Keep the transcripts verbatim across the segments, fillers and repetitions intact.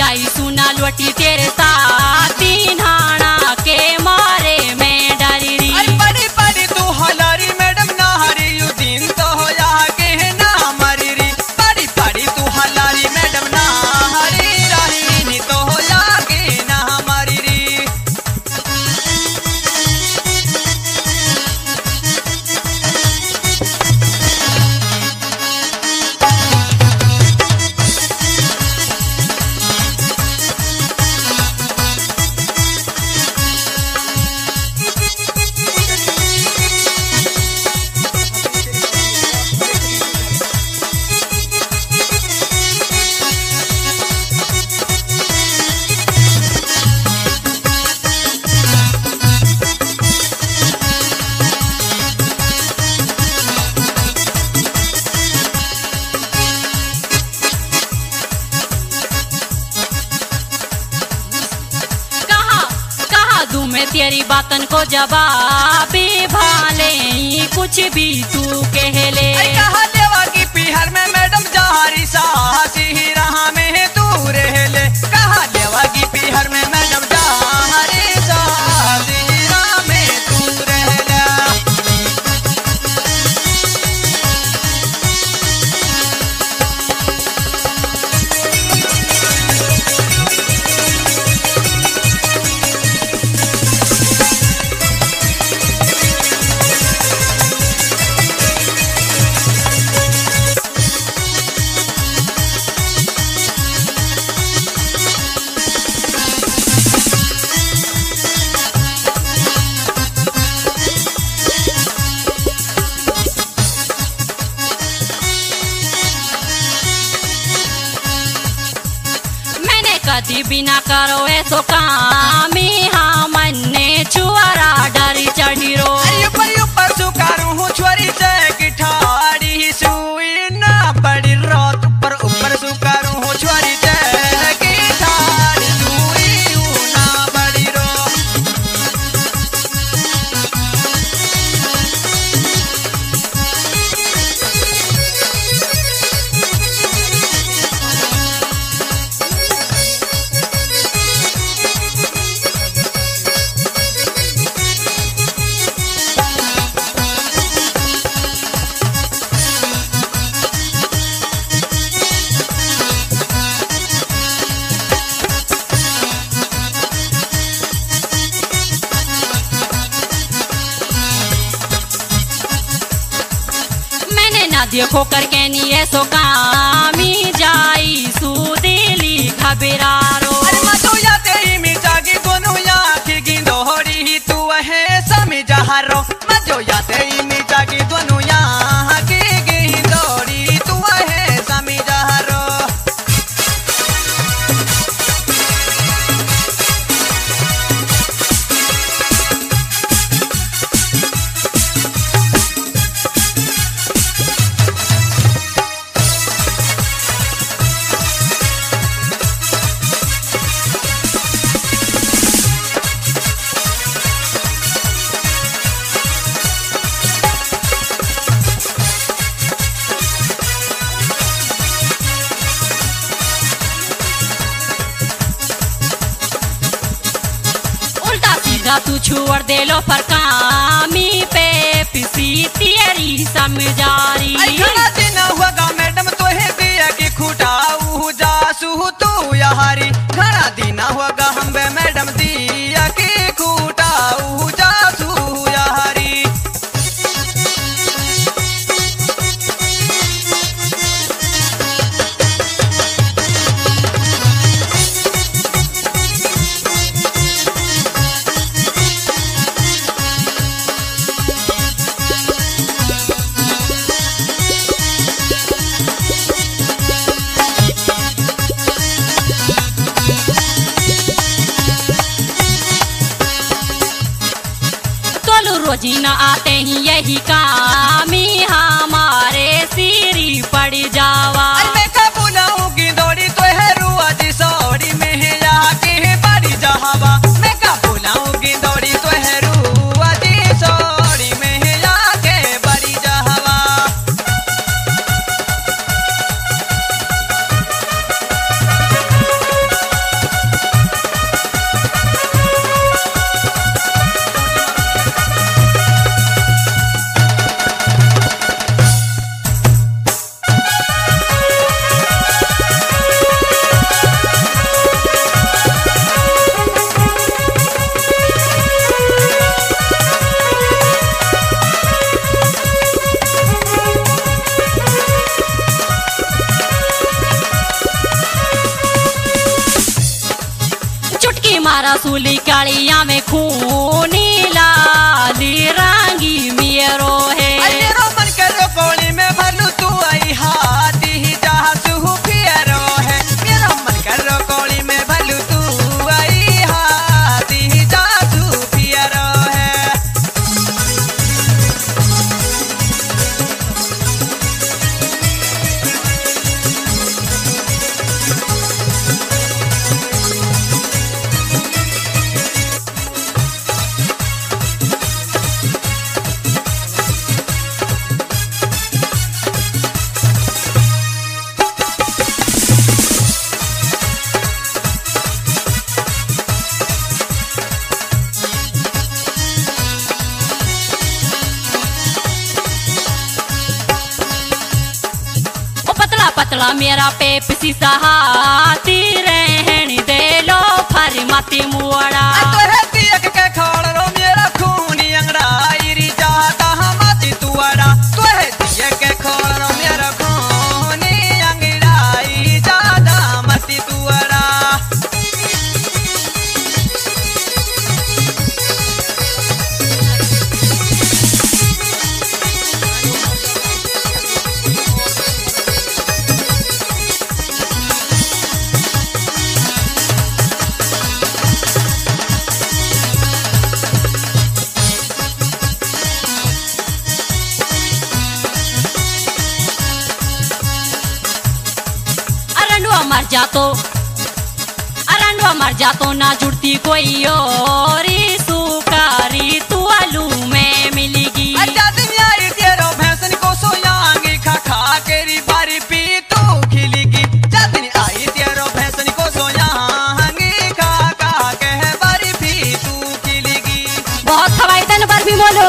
जाई सुना लौटी तेरे साथ नाना के मारे में डरी री। अरे बड़ी बड़ी तू हलारी मैडम ना हरी यू दिन तो हो जाके ना हमारी री। बड़ी बड़ी तू हलारी मैडम ना हरी रही तो हो जाके ना हमारी री। मैं तेरी बातन को जवाबी भाले कुछ भी तू कह ले। कहा देवा की पीहर में मैडम जहारी साहसी ही रहा में तू रह ले। कहा देवा की पीहर में मैडम जहारी साहसी ही रहा में तू रह ले। कदी बिना करो ऐसो काम हाँ मन ने छुआरा डरी चढ़ी रो। ऊपर ऊपर सुकारू हूँ छोरी से की ठाड़ी सुई ना बड़ी रात ऊपर ऊपर सुकारू हूँ छोरी से की ठाड़ी सुई ना बड़ी रो। देखो करके नी ऐसो कामी जाई सुदेली घबरारो। अरे मतो या तेरी मिर्चा की दोनों आँखी गिंदोहरी ही तू है समझा रो। मतो या तेरी मिर्चा की दोनों आँखी गिंदोहरी तू है समझा रो। तू छोड़ दे लो पर कामी पे पिसी तेरी समझारी। घना दिन हुआ मैडम तो है दिया की खुटाऊ जासू तू यारी। घना दिन हुआ हम बे मैडम दिया की खुटाऊ जासू यारी। रोजीना आते ही यही कामी हमारे सिरी पड़ जावा। मैं कब बुलाऊंगी दौड़ी तो है रुआ दी सौड़ी में है जाके पड़ी जहावा। मैं कब बुलाऊंगी दौड़ी तो है रुआ दी सौड़ी में है जाके पड़ी जहावा। मारा सुली कालिया में खूनी लाली रंगी मेरो है मेरो मन करो कोली में भरलू तू आई हाथी जहाँ सुहू पियरो है मेरो मन करो कोली में भरलू तू आई हाथी जहाँ सुहू पियरो है पतला मेरा पेप्सी सहाती रहन दे लो फरी माती मुआड़ा तो है तियक के खोल रो मेरा खूनी अंगड़ाई री जाता हमाती तुआड़ा तो है तियक के खोल रो मेरा खूनी अंगड़ाई जाता हमाती तुआड़ा मर जातो अरंडवा मर जातो ना जुड़ती कोई और सुकारी तू आलू में मिलेगी अच्छा दुनिया तेरो भैंसन को सोयांगी खा खा के री बारी पी तू खिलेगी जतनी आई तेरो भैंसन को सोयांगी खा खा के बारी पी तू खिलेगी बहुत हवाई तन पर भी बोलो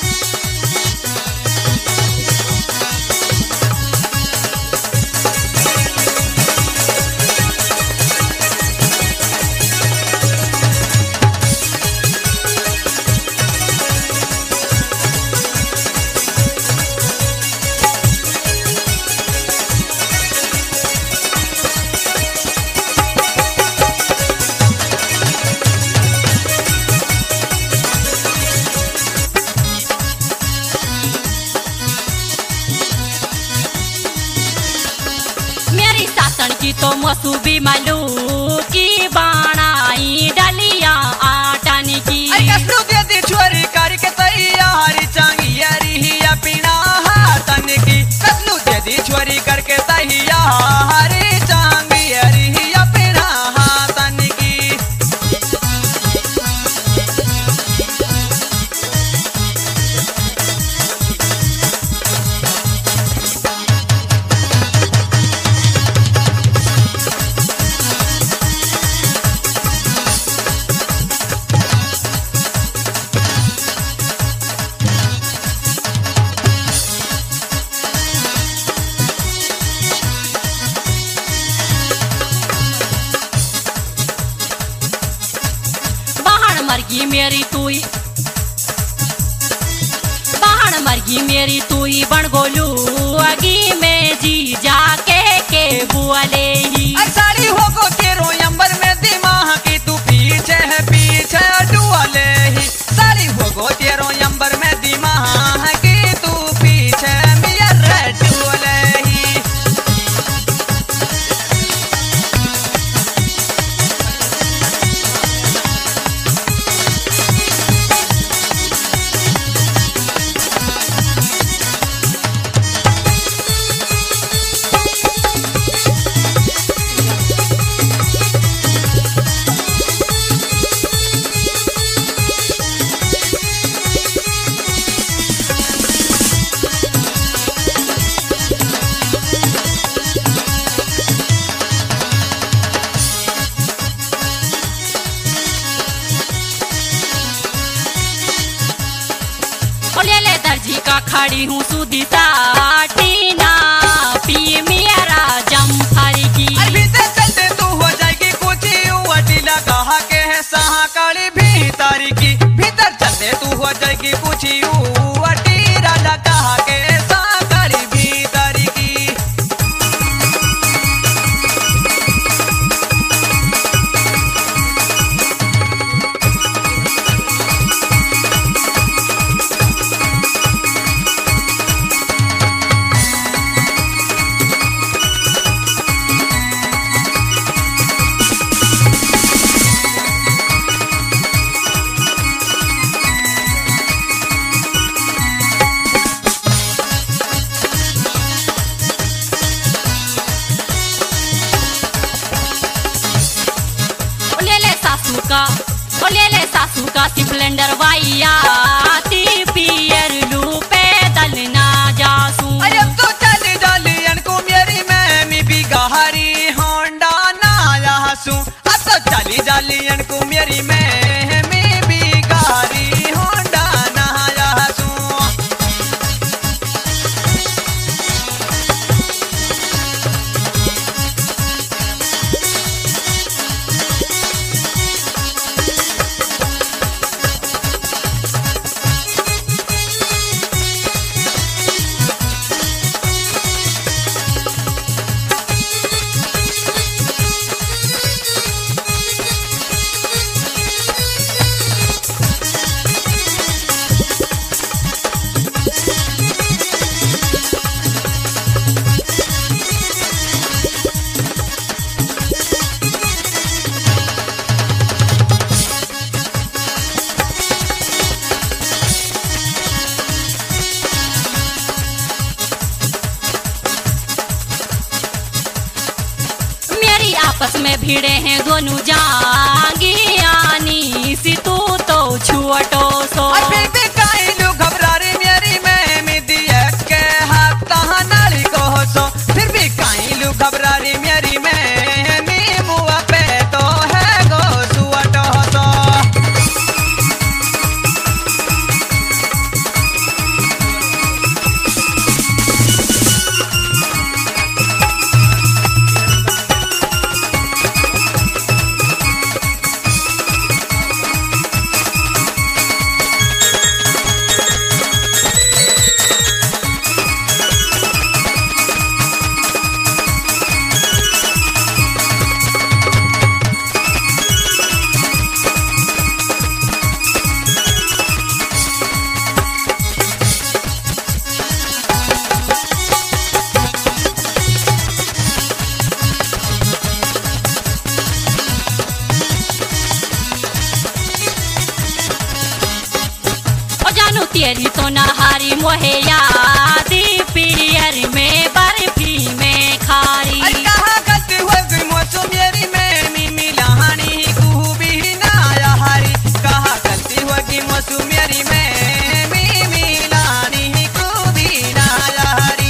की तो मसूबी मलू की बनाई डलिया आटानी की कसलू दे दी छोरी करके तैयारी चांगी यारी हिया पीना हाथन की कसलू दे दी छोरी करके तैयारी चांगी यारी हिया पीना हाथन की मरगी मेरी तुई बहन मरगी मेरी तुई बन गोलू अगी में जी जाके के बुआले ही साड़ी हो गो तेरो अंबर में दिमाग की तू पीछे है पीछे डुआले ही साड़ी हो गो तेरो अंबर में दिमाग की तू पीछे मियर डुआले ही दर्जी का खड़ी हूँ सुधी साटी ना पी मेरा जमफर की भीतर चलते तू हो जाएगी कुछ वटी लगा के है सहाकाली भीतर की भीतर चलते तू हो जाएगी कुछ वटी लगा के सहाकाली भीतर की सासू का ओ ले ले सासू का स्प्लेंडर वाइया ती पियर लू पैदल ना जासू। अरे अब तो चली जालियन को मेरी मैमी भी गहरी होंडा ना यासू। अब तो चली जालियन को मेरी मैमी भी गहरी होंडा ना यासू। आपस में भिड़े हैं दोनों जांगियानी सी तू तो छुअटो सो। और फिर भी काई लू घबरा रही मेरी मैमी दिए के हाथ कहाँ नाली को सो। फिर भी काई लू घबरा रही मेरी मैमी मुआ पे तो है गो सुअटो सो। तेरी तो नहारी मोहे यादी पियर में बर्फी में खारी। अरे कहाँ गलती हो गई मौसम मेरी मैमी मिलानी तू भी ना यारी। कहाँ गलती हो गई मौसम मेरी मैमी मिलानी तू भी ना यारी।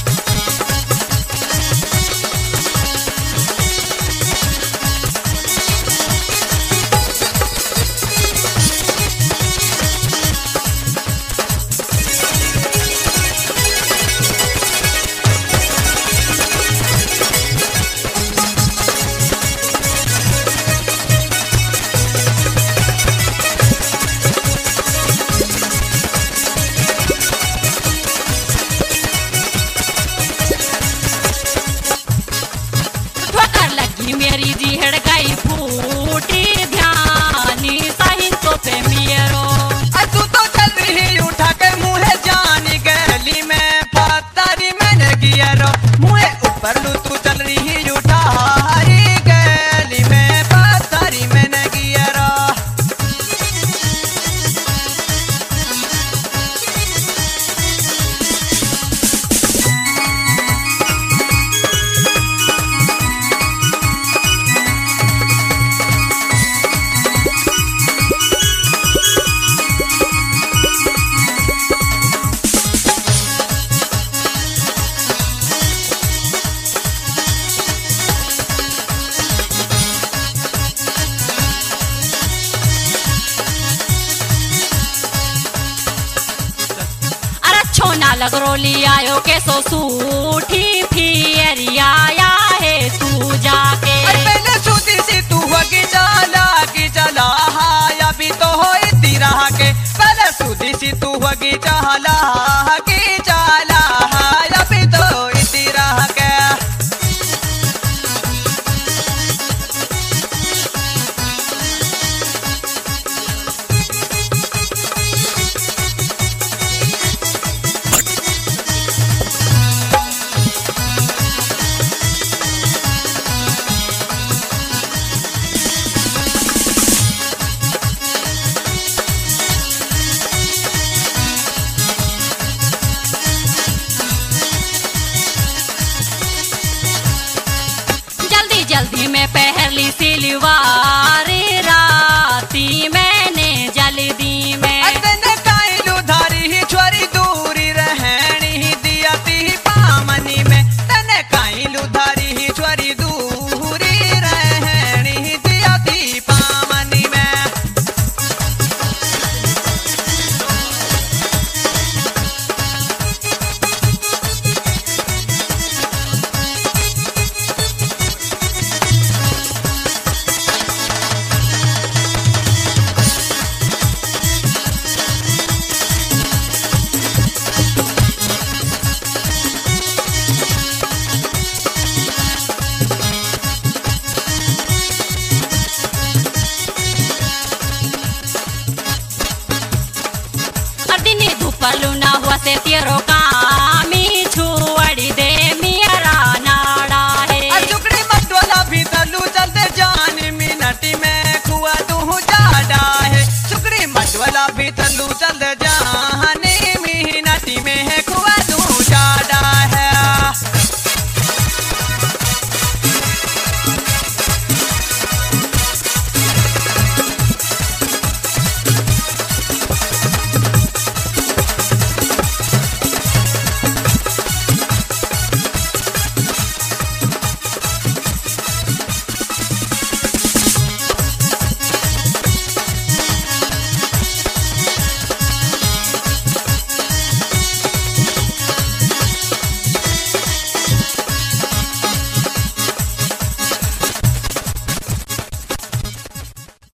मेरी जी हड़ गई फूटी ध्यानी सही तो पे मेरो। तू तो चल रही उठा के मुँह जानी गली में पत्थरी मैंने किया रो। मुँह ऊपर लू तू चल रही उठा गली में पत्थरी मैंने किया रो। छोना लगरोली आयो के सो सूठी फिर आया है तू जाके। पहले सूती सी तू होगी चला की चला हाया भी तो हो इतनी रहा के। पहले सूती सी तू होगी चला की चला हाया भी तो इतनी रहा के। से तेरो